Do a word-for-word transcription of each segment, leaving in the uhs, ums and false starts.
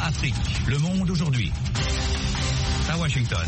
Afrique, le monde aujourd'hui. À Washington.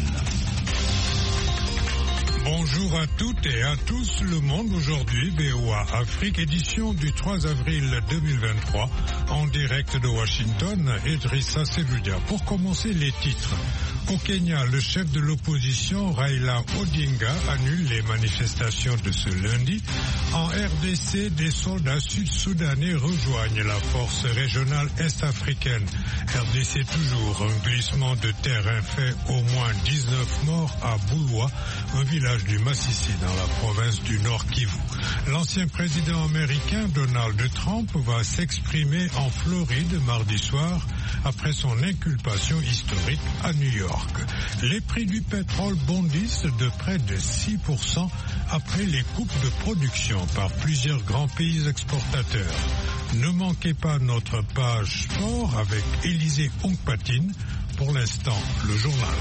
Bonjour à toutes et à tous, le monde aujourd'hui, V O A Afrique, édition du trois avril deux mille vingt-trois, en direct de Washington, Idrissa Seloudia. Pour commencer, les titres. Au Kenya, le chef de l'opposition, Raila Odinga, annule les manifestations de ce lundi. En R D C, des soldats sud-soudanais rejoignent la force régionale est-africaine. R D C toujours, un glissement de terrain fait au moins dix-neuf morts à Bouloua, un village du Massissi dans la province du Nord Kivu. L'ancien président américain Donald Trump va s'exprimer en Floride mardi soir après son inculpation historique à New York. Les prix du pétrole bondissent de près de six pour cent après les coupes de production par plusieurs grands pays exportateurs. Ne manquez pas notre page sport avec Élisée Onkpatine. Pour l'instant, le journal.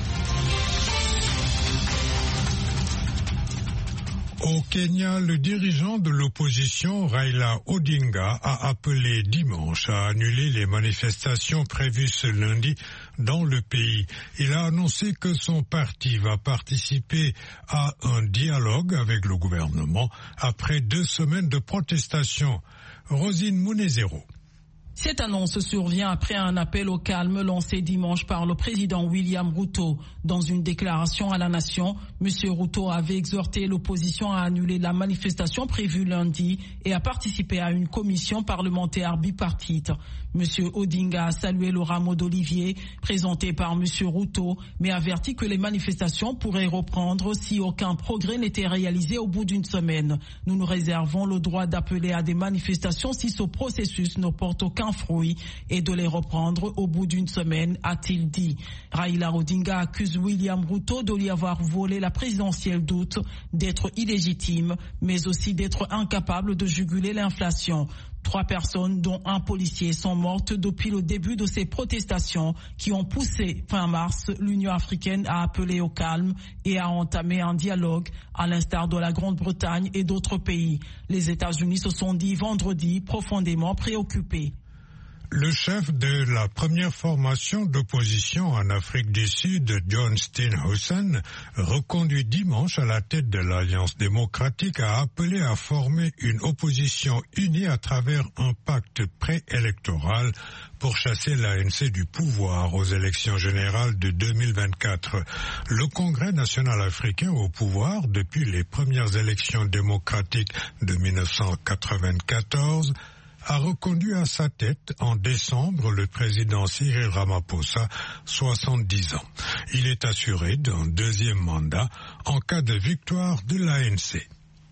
Au Kenya, le dirigeant de l'opposition, Raila Odinga, a appelé dimanche à annuler les manifestations prévues ce lundi dans le pays. Il a annoncé que son parti va participer à un dialogue avec le gouvernement après deux semaines de protestation. Rosine Mounezero. Cette annonce survient après un appel au calme lancé dimanche par le président William Ruto. Dans une déclaration à la nation, M. Ruto avait exhorté l'opposition à annuler la manifestation prévue lundi et à participer à une commission parlementaire bipartite. M. Odinga a salué le rameau d'olivier présenté par M. Ruto, mais averti que les manifestations pourraient reprendre si aucun progrès n'était réalisé au bout d'une semaine. Nous nous réservons le droit d'appeler à des manifestations si ce processus ne porte aucun fruit et de les reprendre au bout d'une semaine, a-t-il dit. Raila Odinga accuse William Ruto de lui avoir volé la présidentielle d'août, d'être illégitime, mais aussi d'être incapable de juguler l'inflation. Trois personnes, dont un policier, sont mortes depuis le début de ces protestations qui ont poussé fin mars l'Union africaine à appeler au calme et à entamer un dialogue, à l'instar de la Grande-Bretagne et d'autres pays. Les États-Unis se sont dit vendredi profondément préoccupés. Le chef de la première formation d'opposition en Afrique du Sud, John Steenhuisen, reconduit dimanche à la tête de l'Alliance démocratique, a appelé à former une opposition unie à travers un pacte préélectoral pour chasser l'A N C du pouvoir aux élections générales de deux mille vingt-quatre. Le Congrès national africain au pouvoir depuis les premières élections démocratiques de mille neuf cent quatre-vingt-quatorze a reconduit à sa tête en décembre le président Cyril Ramaphosa, soixante-dix ans. Il est assuré d'un deuxième mandat en cas de victoire de l'A N C.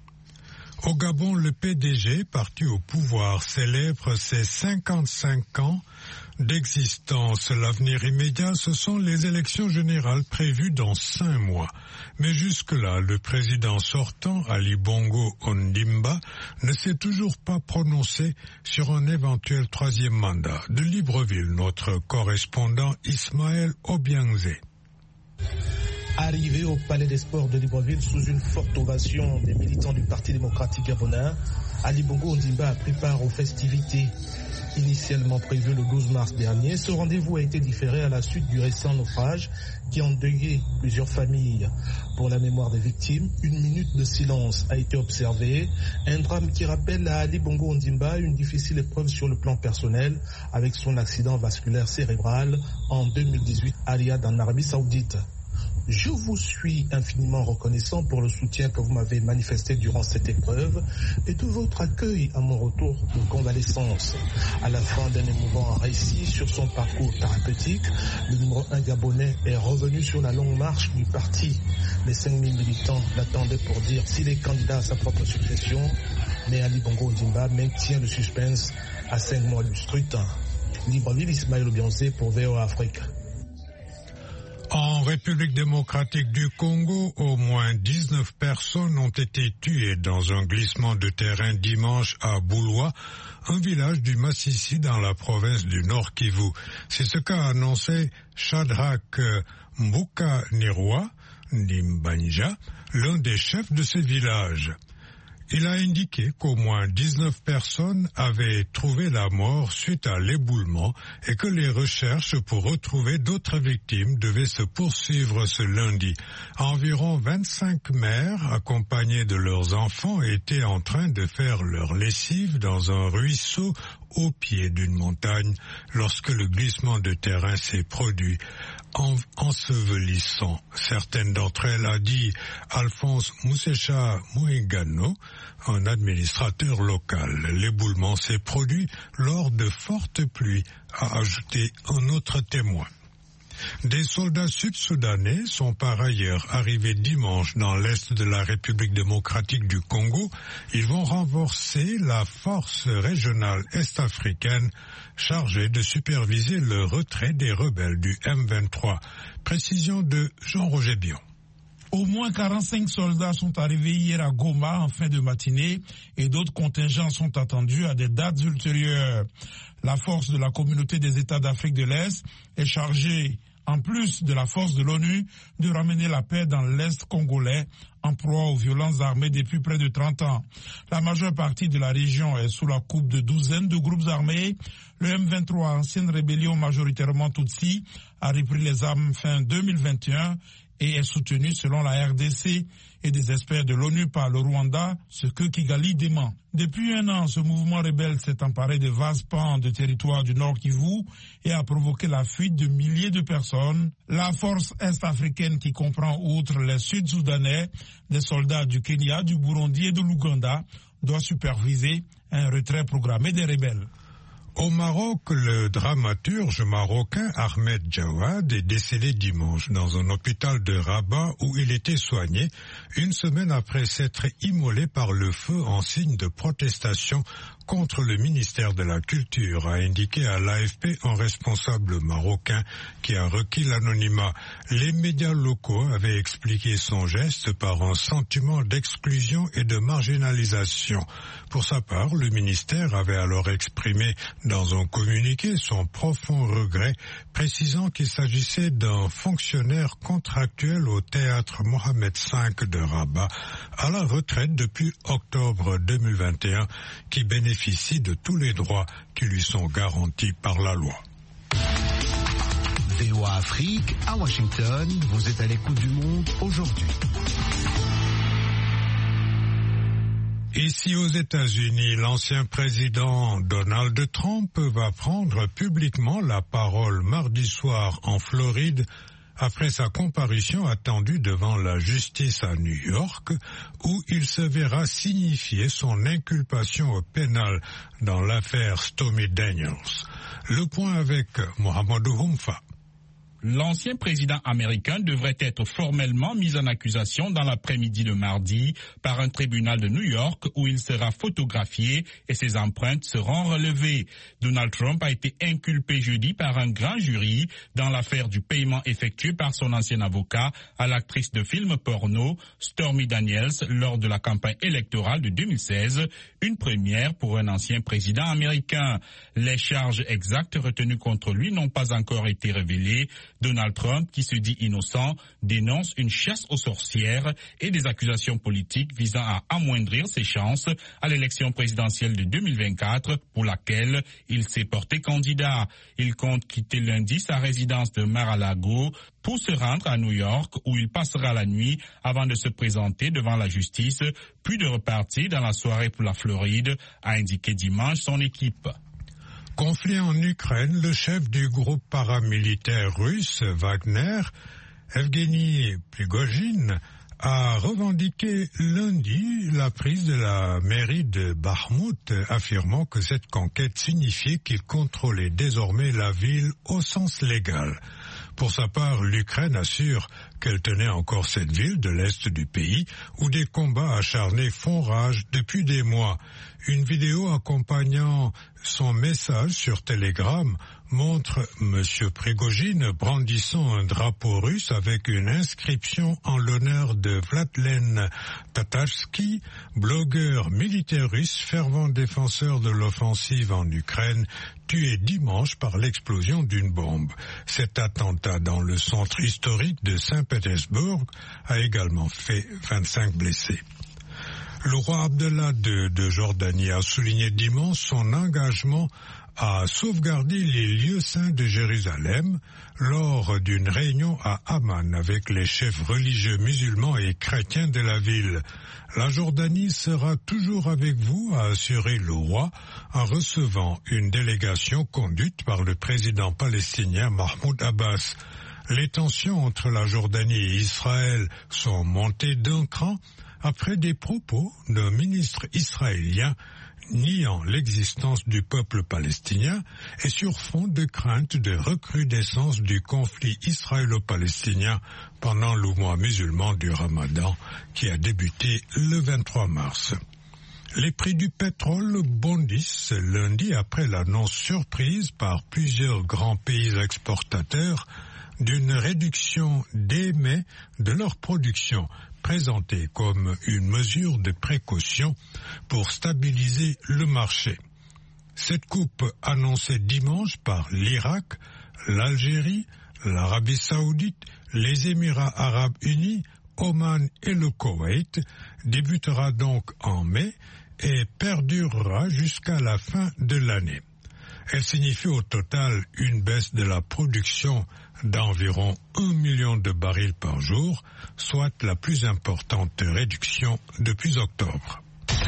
Au Gabon, le P D G, parti au pouvoir, célèbre ses cinquante-cinq ans d'existence. L'avenir immédiat, ce sont les élections générales prévues dans cinq mois. Mais jusque-là, le président sortant, Ali Bongo Ondimba, ne s'est toujours pas prononcé sur un éventuel troisième mandat. De Libreville, notre correspondant Ismaël Obiangze. Arrivé au Palais des Sports de Libreville sous une forte ovation des militants du Parti démocratique gabonais, Ali Bongo Ondimba a pris part aux festivités. Initialement prévu le douze mars dernier, ce rendez-vous a été différé à la suite du récent naufrage qui a endeuillé plusieurs familles. Pour la mémoire des victimes, une minute de silence a été observée, un drame qui rappelle à Ali Bongo Ondimba une difficile épreuve sur le plan personnel avec son accident vasculaire cérébral en deux mille dix-huit à Riyad en Arabie Saoudite. Je vous suis infiniment reconnaissant pour le soutien que vous m'avez manifesté durant cette épreuve et de votre accueil à mon retour de convalescence. À la fin d'un émouvant récit sur son parcours thérapeutique, le numéro un gabonais est revenu sur la longue marche du parti. Les cinq mille militants l'attendaient pour dire s'il est candidat à sa propre succession, mais Ali Bongo Ondimba maintient le suspense à cinq mois du scrutin. Libreville, Ismaël Obiangze pour V O A Afrique. En République démocratique du Congo, au moins dix-neuf personnes ont été tuées dans un glissement de terrain dimanche à Bouloua, un village du Massissi dans la province du Nord Kivu. C'est ce qu'a annoncé Shadrach Mbuka Nirwa Nimbanja, l'un des chefs de ce village. Il a indiqué qu'au moins dix-neuf personnes avaient trouvé la mort suite à l'éboulement et que les recherches pour retrouver d'autres victimes devaient se poursuivre ce lundi. Environ vingt-cinq mères, accompagnées de leurs enfants, étaient en train de faire leur lessive dans un ruisseau au pied d'une montagne lorsque le glissement de terrain s'est produit, en, ensevelissant certaines d'entre elles, a dit Alphonse Moussecha Mouigano, un administrateur local. L'éboulement s'est produit lors de fortes pluies, a ajouté un autre témoin. Des soldats sud-soudanais sont par ailleurs arrivés dimanche dans l'est de la République démocratique du Congo. Ils vont renforcer la force régionale est-africaine chargée de superviser le retrait des rebelles du M vingt-trois. Précision de Jean-Roger Bion. Au moins quarante-cinq soldats sont arrivés hier à Goma en fin de matinée et d'autres contingents sont attendus à des dates ultérieures. La force de la communauté des États d'Afrique de l'Est est chargée, en plus de la force de l'ONU, de ramener la paix dans l'Est congolais en proie aux violences armées depuis près de trente ans. La majeure partie de la région est sous la coupe de douzaines de groupes armés. Le M vingt-trois, ancienne rébellion majoritairement Tutsi, a repris les armes fin deux mille vingt et un et est soutenu selon la R D C et des experts de l'ONU par le Rwanda, ce que Kigali dément. Depuis un an, ce mouvement rebelle s'est emparé de vastes pans de territoire du Nord Kivu et a provoqué la fuite de milliers de personnes. La force est-africaine, qui comprend outre les Sud-Soudanais, des soldats du Kenya, du Burundi et de l'Ouganda, doit superviser un retrait programmé des rebelles. Au Maroc, le dramaturge marocain Ahmed Jawad est décédé dimanche dans un hôpital de Rabat où il était soigné une semaine après s'être immolé par le feu en signe de protestation contre le ministère de la Culture, a indiqué à l'A F P un responsable marocain qui a requis l'anonymat. Les médias locaux avaient expliqué son geste par un sentiment d'exclusion et de marginalisation. Pour sa part, le ministère avait alors exprimé dans un communiqué son profond regret, précisant qu'il s'agissait d'un fonctionnaire contractuel au théâtre Mohamed cinq de Rabat, à la retraite depuis octobre deux mille vingt et un, qui bénéficie de tous les droits qui lui sont garantis par la loi. V O A Afrique, à Washington, vous êtes à l'écoute du monde aujourd'hui. Ici aux États-Unis, l'ancien président Donald Trump va prendre publiquement la parole mardi soir en Floride après sa comparution attendue devant la justice à New York, où il se verra signifier son inculpation pénale dans l'affaire Stormy Daniels. Le point avec Mohamedou Humfa. L'ancien président américain devrait être formellement mis en accusation dans l'après-midi de mardi par un tribunal de New York où il sera photographié et ses empreintes seront relevées. Donald Trump a été inculpé jeudi par un grand jury dans l'affaire du paiement effectué par son ancien avocat à l'actrice de films porno Stormy Daniels lors de la campagne électorale de deux mille seize, une première pour un ancien président américain. Les charges exactes retenues contre lui n'ont pas encore été révélées. Donald Trump, qui se dit innocent, dénonce une chasse aux sorcières et des accusations politiques visant à amoindrir ses chances à l'élection présidentielle de deux mille vingt-quatre pour laquelle il s'est porté candidat. Il compte quitter lundi sa résidence de Mar-a-Lago pour se rendre à New York où il passera la nuit avant de se présenter devant la justice, puis de repartir dans la soirée pour la Floride, a indiqué dimanche son équipe. Conflit en Ukraine, le chef du groupe paramilitaire russe Wagner, Evgeny Prigojine, a revendiqué lundi la prise de la mairie de Bakhmout, affirmant que cette conquête signifiait qu'il contrôlait désormais la ville au sens légal. Pour sa part, l'Ukraine assure qu'elle tenait encore cette ville de l'est du pays où des combats acharnés font rage depuis des mois. Une vidéo accompagnant son message sur Telegram montre M. Prigojine brandissant un drapeau russe avec une inscription en l'honneur de Vladlen Tatarsky, blogueur militaire russe, fervent défenseur de l'offensive en Ukraine, tué dimanche par l'explosion d'une bombe. Cet attentat dans le centre historique de Saint-Pétersbourg a également fait vingt-cinq blessés. Le roi Abdallah de, de Jordanie a souligné dimanche son engagement à sauvegarder les lieux saints de Jérusalem lors d'une réunion à Amman avec les chefs religieux musulmans et chrétiens de la ville. La Jordanie sera toujours avec vous, a assuré le roi en recevant une délégation conduite par le président palestinien Mahmoud Abbas. Les tensions entre la Jordanie et Israël sont montées d'un cran après des propos d'un ministre israélien niant l'existence du peuple palestinien et sur fond de crainte de recrudescence du conflit israélo-palestinien pendant le mois musulman du Ramadan qui a débuté le vingt-trois mars. Les prix du pétrole bondissent lundi après l'annonce surprise par plusieurs grands pays exportateurs d'une réduction dès mai de leur production, présentée comme une mesure de précaution pour stabiliser le marché. Cette coupe annoncée dimanche par l'Irak, l'Algérie, l'Arabie saoudite, les Émirats arabes unis, Oman et le Koweït débutera donc en mai et perdurera jusqu'à la fin de l'année. Elle signifie au total une baisse de la production d'environ un million de barils par jour, soit la plus importante réduction depuis octobre.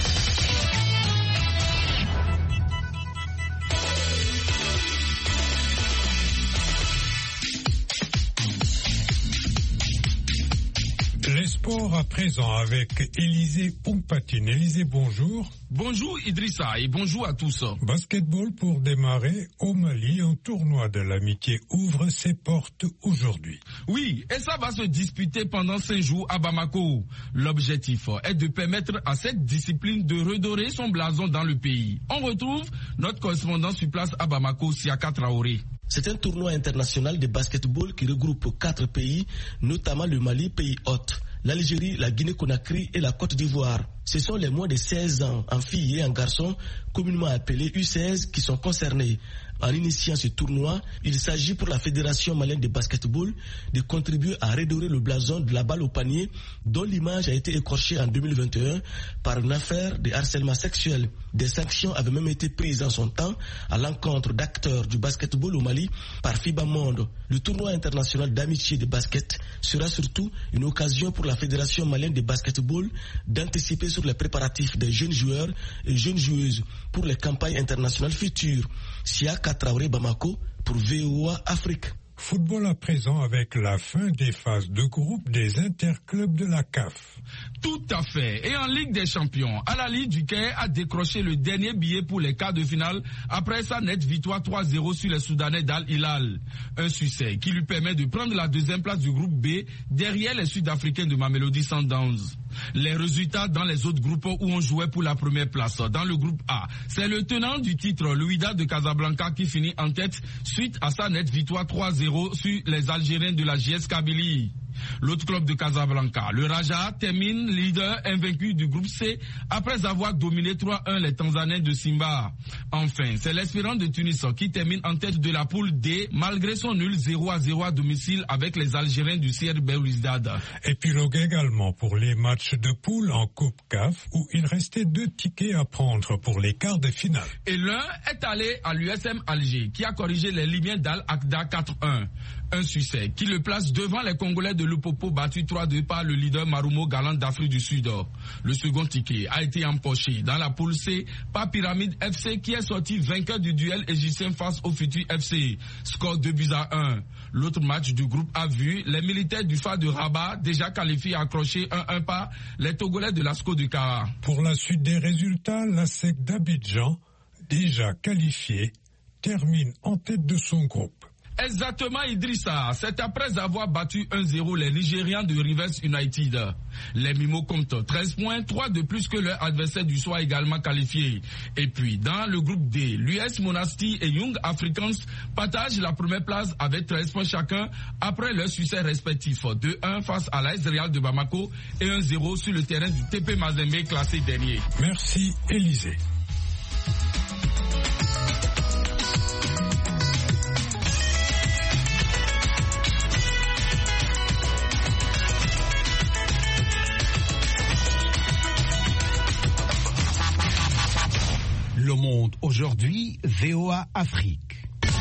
Les sports à présent avec Élisée Ompatine. Élisée, bonjour. Bonjour Idrissa et bonjour à tous. Basketball pour démarrer au Mali, un tournoi de l'amitié ouvre ses portes aujourd'hui. Oui, et ça va se disputer pendant cinq jours à Bamako. L'objectif est de permettre à cette discipline de redorer son blason dans le pays. On retrouve notre correspondant sur place à Bamako, Siaka Traoré. C'est un tournoi international de basketball qui regroupe quatre pays, notamment le Mali, pays hôte, l'Algérie, la Guinée-Conakry et la Côte d'Ivoire. Ce sont les moins de seize ans, en filles et en garçons, communément appelés U seize, qui sont concernés. En initiant ce tournoi, il s'agit pour la Fédération malienne de basketball de contribuer à redorer le blason de la balle au panier, dont l'image a été écorchée en deux mille vingt et un par une affaire de harcèlement sexuel. Des sanctions avaient même été prises en son temps à l'encontre d'acteurs du basketball au Mali par FIBA Monde. Le tournoi international d'amitié de basket sera surtout une occasion pour la Fédération malienne de basketball d'anticiper sur les préparatifs des jeunes joueurs et jeunes joueuses pour les campagnes internationales futures. Siaka Traoré, Bamako pour V O A Afrique. Football à présent avec la fin des phases de groupe des interclubs de la C A F. Tout à fait. Et en Ligue des Champions, Al-Ahly du Caire a décroché le dernier billet pour les quarts de finale après sa nette victoire trois zéro sur les Soudanais d'Al-Hilal. Un succès qui lui permet de prendre la deuxième place du groupe B derrière les Sud-Africains de Mamelodi Sundowns. Les résultats dans les autres groupes où on jouait pour la première place. Dans le groupe A, c'est le tenant du titre, le Wydad de Casablanca, qui finit en tête suite à sa nette victoire trois zéro sur les Algériens de la J S Kabylie. L'autre club de Casablanca, le Raja, termine leader invaincu du groupe C après avoir dominé trois un les Tanzaniens de Simba. Enfin, c'est l'Espérance de Tunis qui termine en tête de la poule D malgré son nul zéro à zéro à domicile avec les Algériens du C R Belouizdad. Épilogue également pour les matchs de poule en Coupe C A F où il restait deux tickets à prendre pour les quarts de finale. Et l'un est allé à l'U S M Alger qui a corrigé les Libyens d'Al-Aqda quatre un. Un succès qui le place devant les Congolais de Lupopo battus trois deux par le leader Marumo Galant d'Afrique du Sud. Le second ticket a été empoché dans la poule C par Pyramide F C qui est sorti vainqueur du duel égyptien face au futur F C. Score deux buts à un. L'autre match du groupe a vu les militaires du F A de Rabat déjà qualifiés accrochés un un par les Togolais de l'Asco du Kara. Pour la suite des résultats, la S E C d'Abidjan, déjà qualifiée, termine en tête de son groupe. Exactement Idrissa, c'est après avoir battu un zéro les Nigérians de Rivers United. Les Mimos comptent treize points, trois de plus que leur adversaire du soir également qualifié. Et puis dans le groupe D, l'U S Monastir et Young Africans partagent la première place avec treize points chacun après leur succès respectif deux un face à l'A S Real de Bamako et un zéro sur le terrain du T P Mazembe classé dernier. Merci Élisée. Le Monde aujourd'hui, V O A Afrique.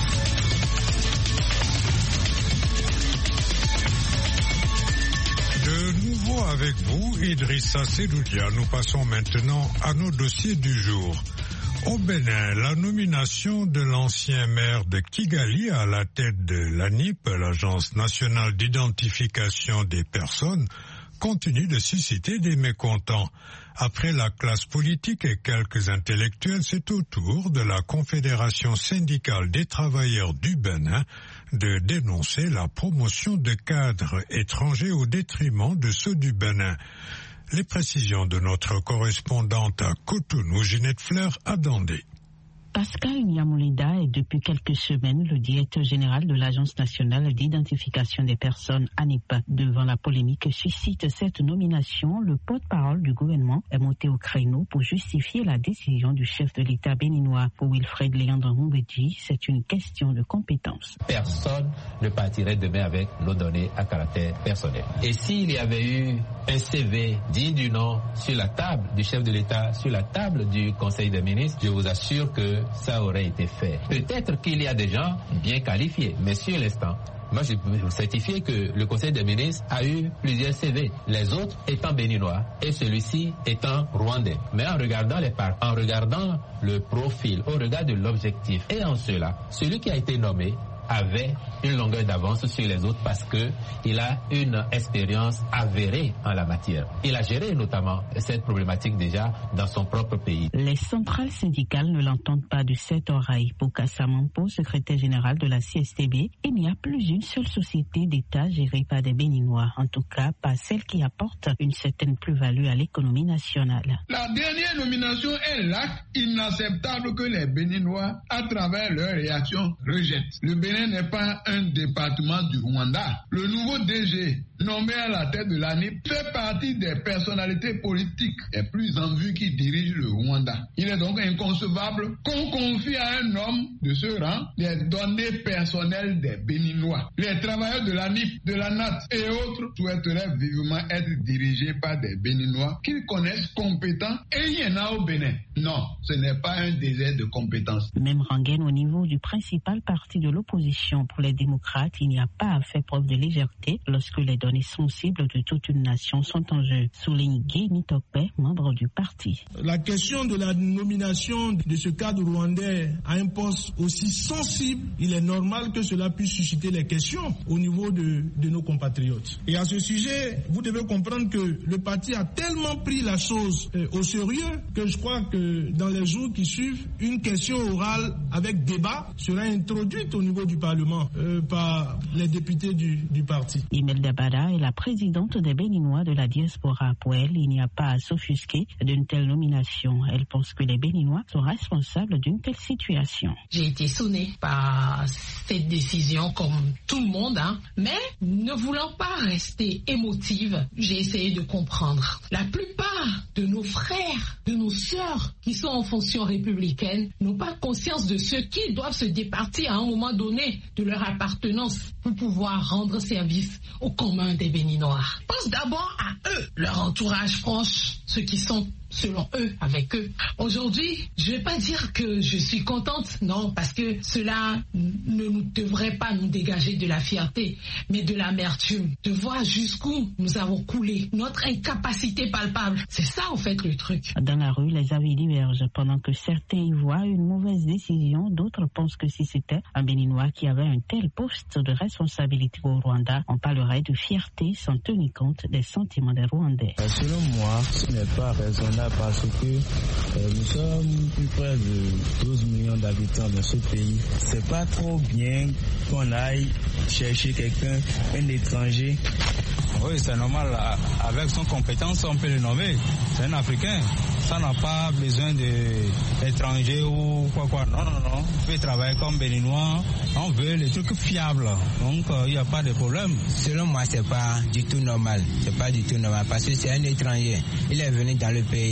De nouveau avec vous, Idrissa Seloudia. Nous passons maintenant à nos dossiers du jour. Au Bénin, la nomination de l'ancien maire de Kigali à la tête de l'A N I P, l'Agence nationale d'identification des personnes, continue de susciter des mécontents. Après la classe politique et quelques intellectuels, c'est au tour de la Confédération syndicale des travailleurs du Bénin de dénoncer la promotion de cadres étrangers au détriment de ceux du Bénin. Les précisions de notre correspondante à Cotonou, Ginette Fleur, à Dandé. Pascal Nyamulida est depuis quelques semaines le directeur général de l'Agence nationale d'identification des personnes A N I P. Devant la polémique que suscite cette nomination, le porte-parole du gouvernement est monté au créneau pour justifier la décision du chef de l'État béninois. Pour Wilfred Léandre Moumbedji, c'est une question de compétence. Personne ne partirait demain avec nos données à caractère personnel. Et s'il y avait eu un C V digne du nom sur la table du chef de l'État, sur la table du Conseil des ministres, je vous assure que ça aurait été fait. Peut-être qu'il y a des gens bien qualifiés, mais sur l'instant, moi je peux vous certifier que le Conseil des ministres a eu plusieurs C V, les autres étant béninois et celui-ci étant rwandais. Mais en regardant les parts, en regardant le profil, au regard de l'objectif, et en cela, celui qui a été nommé avait une longueur d'avance sur les autres parce que il a une expérience avérée en la matière. Il a géré notamment cette problématique déjà dans son propre pays. Les centrales syndicales ne l'entendent pas de cette oreille. Pour Kassamampo, secrétaire général de la C S T B, il n'y a plus une seule société d'État gérée par des Béninois, en tout cas pas celle qui apporte une certaine plus-value à l'économie nationale. La dernière nomination est l'acte inacceptable que les Béninois, à travers leur réaction, rejettent. Le Bénin n'est pas un département du Rwanda. Le nouveau D G, nommé à la tête de l'A N I P, fait partie des personnalités politiques les plus en vue qui dirigent le Rwanda. Il est donc inconcevable qu'on confie à un homme de ce rang les données personnelles des Béninois. Les travailleurs de l'A N I P, de la N A T et autres souhaiteraient vivement être dirigés par des Béninois qu'ils connaissent compétents, et il y en a au Bénin. Non, ce n'est pas un désert de compétences. Même rengaine au niveau du principal parti de l'opposition. Pour les démocrates, il n'y a pas à faire preuve de légèreté lorsque les données sensibles de toute une nation sont en jeu. Souligne Guy Mitokpe, membre du parti. La question de la nomination de ce cadre rwandais à un poste aussi sensible, il est normal que cela puisse susciter les questions au niveau de, de nos compatriotes. Et à ce sujet, vous devez comprendre que le parti a tellement pris la chose euh, au sérieux que je crois que dans les jours qui suivent, une question orale avec débat sera introduite au niveau du Parlement euh, par les députés du, du parti. Imelda Bada est la présidente des Béninois de la diaspora. Pour elle, il n'y a pas à s'offusquer d'une telle nomination. Elle pense que les Béninois sont responsables d'une telle situation. J'ai été sonnée par cette décision comme tout le monde, hein, mais ne voulant pas rester émotive, j'ai essayé de comprendre. La plupart de nos frères, de nos sœurs qui sont en fonction républicaine n'ont pas conscience de ce qu'ils doivent se départir à un moment donné de leur appartenance pour pouvoir rendre service au commun des Béninois. Pense d'abord à eux, leur entourage proche, ceux qui sont selon eux, avec eux. Aujourd'hui, je ne vais pas dire que je suis contente, non, parce que cela ne nous devrait pas nous dégager de la fierté, mais de l'amertume, de voir jusqu'où nous avons coulé, notre incapacité palpable. C'est ça, en fait, le truc. Dans la rue, les avis divergent. Pendant que certains y voient une mauvaise décision, d'autres pensent que si c'était un Béninois qui avait un tel poste de responsabilité au Rwanda, on parlerait de fierté sans tenir compte des sentiments des Rwandais. Selon moi, ce n'est pas raisonnable parce que euh, nous sommes plus près de douze millions d'habitants dans ce pays. C'est pas trop bien qu'on aille chercher quelqu'un, un étranger. Oui, c'est normal. Avec son compétence, on peut le nommer. C'est un Africain. Ça n'a pas besoin d'étrangers ou quoi quoi. Non, non, non. On peut travailler comme Béninois. On veut les trucs fiables. Donc, il euh, n'y a pas de problème. Selon moi, c'est pas du tout normal. C'est pas du tout normal parce que c'est un étranger. Il est venu dans le pays.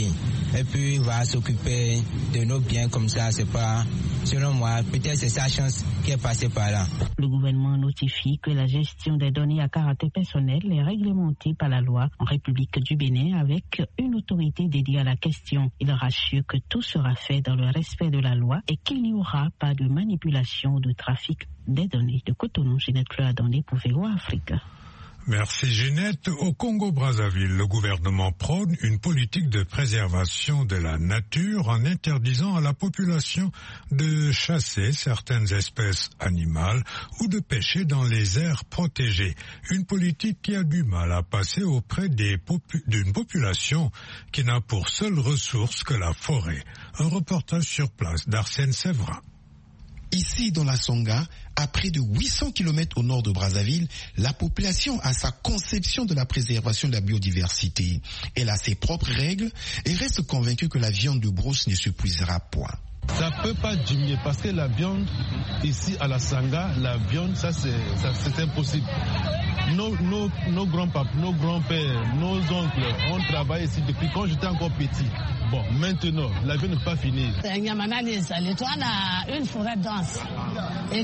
et puis va s'occuper de nos biens comme ça. C'est pas, selon moi, peut-être c'est sa chance qui est passée par là. Le gouvernement notifie que la gestion des données à caractère personnel est réglementée par la loi en République du Bénin avec une autorité dédiée à la question. Il rassure que tout sera fait dans le respect de la loi et qu'il n'y aura pas de manipulation ou de trafic des données. De Cotonou, Ginette Cloadandé pour V O A Afrique. Merci Ginette. Au Congo-Brazzaville, le gouvernement prône une politique de préservation de la nature en interdisant à la population de chasser certaines espèces animales ou de pêcher dans les aires protégées. Une politique qui a du mal à passer auprès des popu- d'une population qui n'a pour seule ressource que la forêt. Un reportage sur place d'Arsène Séverin. Ici, dans la Songa, à près de huit cents kilomètres au nord de Brazzaville, la population a sa conception de la préservation de la biodiversité. Elle a ses propres règles et reste convaincue que la viande de brousse ne s'épuisera point. Ça ne peut pas diminuer parce que la viande, ici à la Sangha, la viande, ça c'est, ça, c'est impossible. Nos, nos, nos grands-papas, nos grands-pères, nos oncles, on travaille ici depuis quand j'étais encore petit. Bon, maintenant, la viande n'est pas finie. On a une forêt dense. Et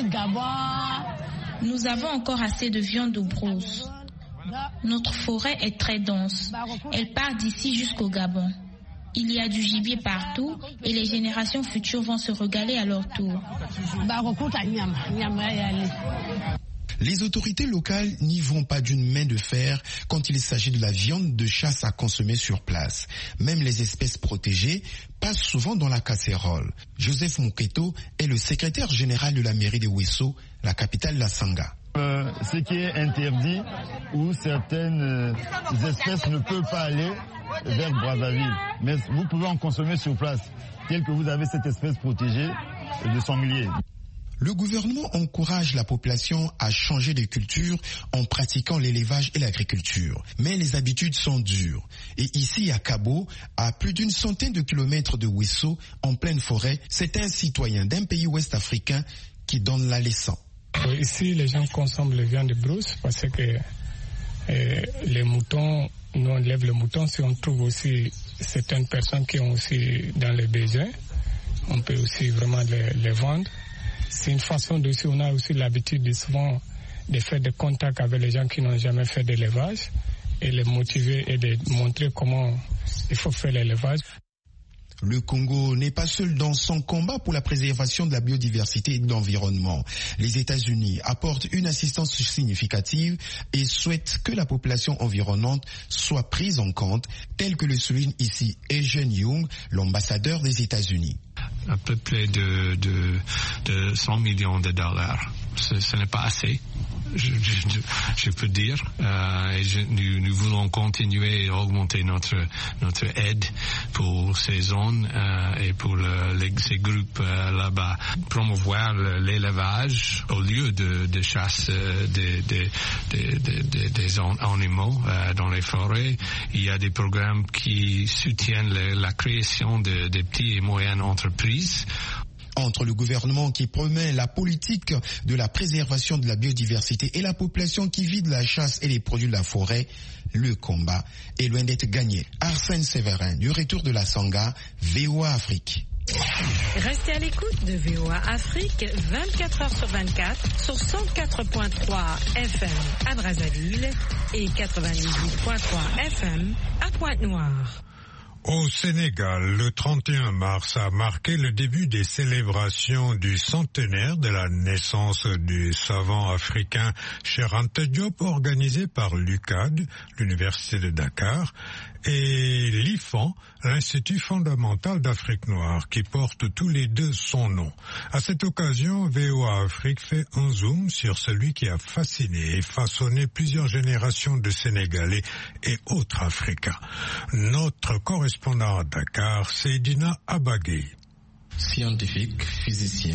nous avons encore assez de viande de brousse. Notre forêt est très dense. Elle part d'ici jusqu'au Gabon. Il y a du gibier partout et les générations futures vont se régaler à leur tour. Les autorités locales n'y vont pas d'une main de fer quand il s'agit de la viande de chasse à consommer sur place. Même les espèces protégées passent souvent dans la casserole. Joseph Mouketo est le secrétaire général de la mairie de Ouesso, la capitale de la Sangha. Euh, ce qui est interdit, où certaines euh, espèces ne peuvent pas aller vers Brazzaville. Mais vous pouvez en consommer sur place, tel que vous avez cette espèce protégée de sanglier. Le gouvernement encourage la population à changer de culture en pratiquant l'élevage et l'agriculture. Mais les habitudes sont dures. Et ici à Cabo, à plus d'une centaine de kilomètres de Ouesso, en pleine forêt, c'est un citoyen d'un pays ouest africain qui donne la leçon. Ici, les gens consomment la viande de brousse parce que euh, les moutons, nous on lève le mouton. Si on trouve aussi certaines personnes qui ont aussi dans les besoins, on peut aussi vraiment les, les vendre. C'est une façon de, on a aussi l'habitude de souvent de faire des contacts avec les gens qui n'ont jamais fait d'élevage et les motiver et de montrer comment il faut faire l'élevage. Le Congo n'est pas seul dans son combat pour la préservation de la biodiversité et de l'environnement. Les États-Unis apportent une assistance significative et souhaitent que la population environnante soit prise en compte, tel que le souligne ici Eugene Young, l'ambassadeur des États-Unis. À peu près de, de, de cent millions de dollars. Ce, ce n'est pas assez, je, je, je peux dire. Euh, et je, nous, nous voulons continuer à augmenter notre, notre aide pour ces zones euh, et pour le, les, ces groupes euh, là-bas. Promouvoir l'élevage au lieu de, de chasse euh, des, des, des, des, des animaux euh, dans les forêts. Il y a des programmes qui soutiennent le, la création de, de petites et moyennes entreprises. Entre le gouvernement qui promet la politique de la préservation de la biodiversité et la population qui vit de la chasse et les produits de la forêt, le combat est loin d'être gagné. Arsène Séverin, du retour de la Sangha, V O A Afrique. Restez à l'écoute de V O A Afrique vingt-quatre heures sur vingt-quatre sur cent quatre point trois F M à Brazzaville et quatre-vingt-dix-huit point trois F M à Pointe-Noire. Au Sénégal, le trente et un mars a marqué le début des célébrations du centenaire de la naissance du savant africain Cheikh Anta Diop, organisé par l'U C A D, l'Université de Dakar, et l'I F A N, l'Institut fondamental d'Afrique noire, qui porte tous les deux son nom. À cette occasion, V O A Afrique fait un zoom sur celui qui a fasciné et façonné plusieurs générations de Sénégalais et autres Africains. Notre correspondant à Dakar, Seydina Abagui. Scientifique, physicien,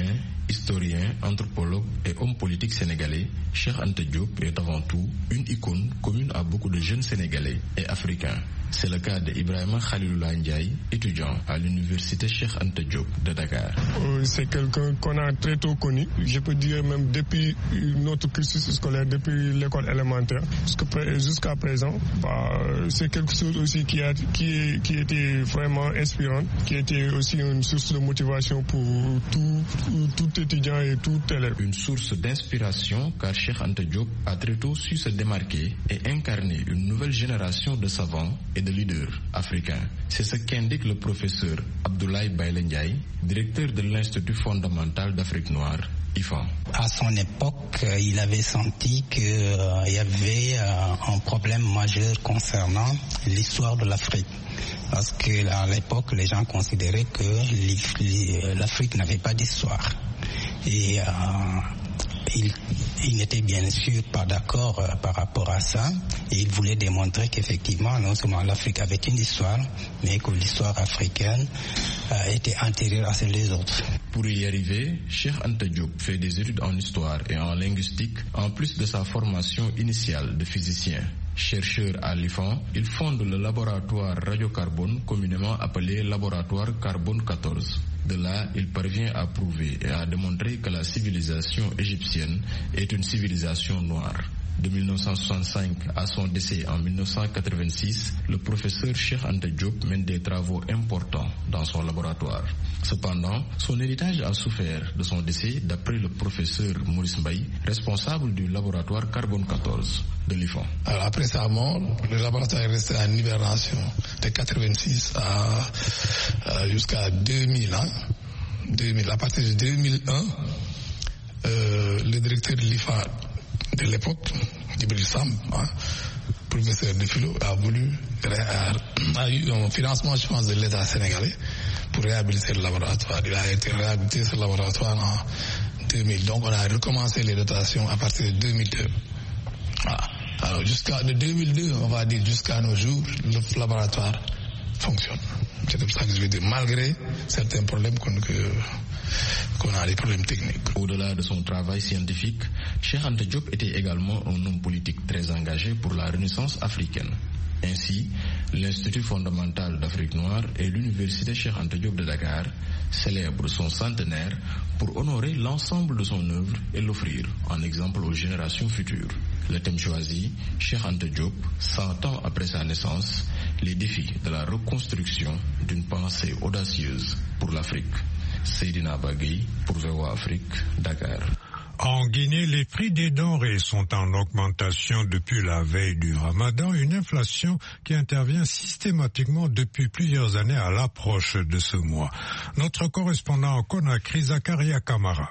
Historien, anthropologue et homme politique sénégalais, Cheikh Anta Diop est avant tout une icône commune à beaucoup de jeunes Sénégalais et Africains. C'est le cas d'Ibrahima Khalilullah Ndiaye, étudiant à l'université Cheikh Anta Diop de Dakar. Euh, c'est quelqu'un qu'on a très tôt connu, je peux dire même depuis notre cursus scolaire, depuis l'école élémentaire jusqu'à présent. Bah, c'est quelque chose aussi qui a qui, qui était vraiment inspirant, qui était aussi une source de motivation pour tout, tout étudiant et tout élève. Une source d'inspiration car Cheikh Anta Diop a très tôt su se démarquer et incarner une nouvelle génération de savants et de leaders africains. C'est ce qu'indique le professeur Abdoulaye Baïlé Ndiaye, directeur de l'Institut fondamental d'Afrique noire, I F A. À son époque, il avait senti qu'il euh, y avait euh, un problème majeur concernant l'histoire de l'Afrique. Parce qu'à l'époque, les gens considéraient que l'Afrique n'avait pas d'histoire. Et euh, il, il n'était bien sûr pas d'accord euh, par rapport à ça. Et il voulait démontrer qu'effectivement, non seulement l'Afrique avait une histoire, mais que l'histoire africaine euh, était antérieure à celle des autres. Pour y arriver, Cheikh Anta Diop fait des études en histoire et en linguistique, en plus de sa formation initiale de physicien. Chercheur à l'I F A, il fonde le laboratoire radiocarbone, communément appelé laboratoire carbone quatorze. De là, il parvient à prouver et à démontrer que la civilisation égyptienne est une civilisation noire. De mille neuf cent soixante-cinq à son décès en mille neuf cent quatre-vingt-six, le professeur Cheikh Anta Diop mène des travaux importants dans son laboratoire. Cependant, son héritage a souffert de son décès d'après le professeur Maurice Mbaye, responsable du laboratoire carbone quatorze de l'I F A. Alors après sa mort, le laboratoire est resté en hibernation de quatre-vingt-six à, à jusqu'à deux mille. Hein? deux mille. À partir de deux mille un, euh, le directeur de l'I F A de l'époque, Djibril Sam, hein, professeur de philo, a voulu, a, a eu un financement, je pense, de l'État sénégalais pour réhabiliter le laboratoire. Il a été réhabilité ce laboratoire en deux mille. Donc on a recommencé les dotations à partir de deux mille deux. Voilà. Alors jusqu'à de deux mille deux, on va dire jusqu'à nos jours, le laboratoire fonctionne. C'est comme ça que je veux dire, malgré certains problèmes qu'on que, qu'on a, des problèmes techniques. Au-delà de son travail scientifique, Cheikh Anta Diop était également un homme politique très engagé pour la Renaissance africaine. Ainsi, l'Institut fondamental d'Afrique noire et l'Université Cheikh Anta Diop de Dakar célèbrent son centenaire pour honorer l'ensemble de son œuvre et l'offrir en exemple aux générations futures. Le thème choisi, Cheikh Anta Diop, cent ans après sa naissance, les défis de la reconstruction d'une pensée audacieuse pour l'Afrique. Seydina Bagui pour V O A Afrique, Dakar. En Guinée, les prix des denrées sont en augmentation depuis la veille du Ramadan, une inflation qui intervient systématiquement depuis plusieurs années à l'approche de ce mois. Notre correspondant en Conakry, Zakaria Kamara.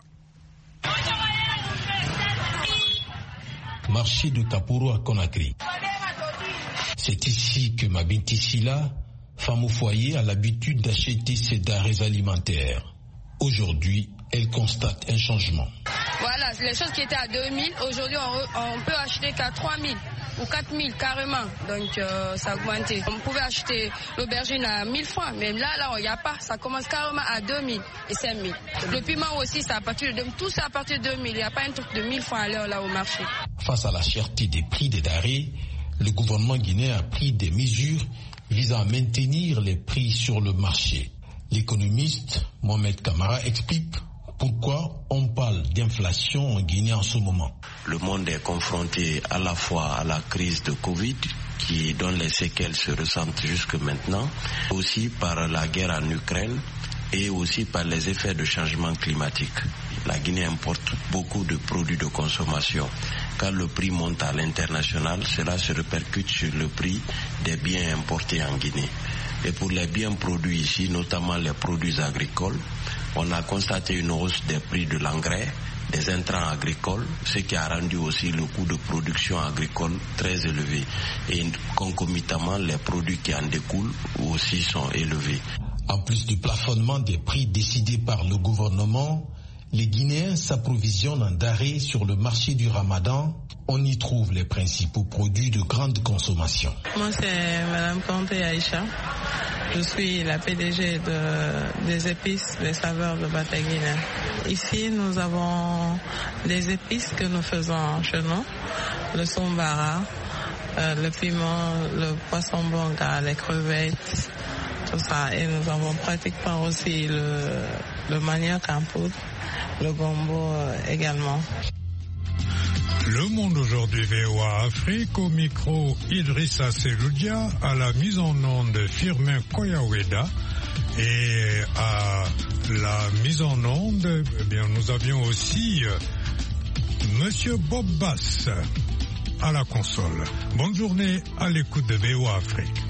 Marché de Kaporo à Conakry. C'est ici que Mabinti Sila, femme au foyer, a l'habitude d'acheter ses denrées alimentaires. Aujourd'hui, elle constate un changement. Voilà, les choses qui étaient à deux mille, aujourd'hui on, on peut acheter qu'à trois mille ou quatre mille carrément. Donc euh, ça a augmenté. On pouvait acheter l'aubergine à mille francs, mais là, là, il n'y a pas. Ça commence carrément à deux mille et cinq mille. Le piment aussi, c'est à partir de tout ça à partir de deux mille. Il n'y a pas un truc de mille francs à l'heure là au marché. Face à la cherté des prix des denrées, le gouvernement guinéen a pris des mesures visant à maintenir les prix sur le marché. L'économiste Mohamed Kamara explique pourquoi on parle d'inflation en Guinée en ce moment. Le monde est confronté à la fois à la crise de Covid, qui dont les séquelles se ressentent jusque maintenant, aussi par la guerre en Ukraine et aussi par les effets de changement climatique. La Guinée importe beaucoup de produits de consommation. Quand le prix monte à l'international, cela se répercute sur le prix des biens importés en Guinée. Et pour les biens produits ici, notamment les produits agricoles, on a constaté une hausse des prix de l'engrais, des intrants agricoles, ce qui a rendu aussi le coût de production agricole très élevé. Et concomitamment, les produits qui en découlent aussi sont élevés. En plus du plafonnement des prix décidé par le gouvernement, les Guinéens s'approvisionnent en denrées sur le marché du Ramadan. On y trouve les principaux produits de grande consommation. Moi, c'est Madame Kanté Aïcha. Je suis la P D G de, des épices, des saveurs de Bataguine. Ici, nous avons des épices que nous faisons chez nous, le sombara, euh, le piment, le poisson bonga, les crevettes, tout ça. Et nous avons pratiquement aussi le, le manioc en poudre, le gombo également. Le Monde aujourd'hui, V O A Afrique, au micro Idrissa Seloudia, à la mise en onde Firmin Koyaweda et à la mise en onde, eh bien, nous avions aussi euh, Monsieur Bob Bass à la console. Bonne journée à l'écoute de V O A Afrique.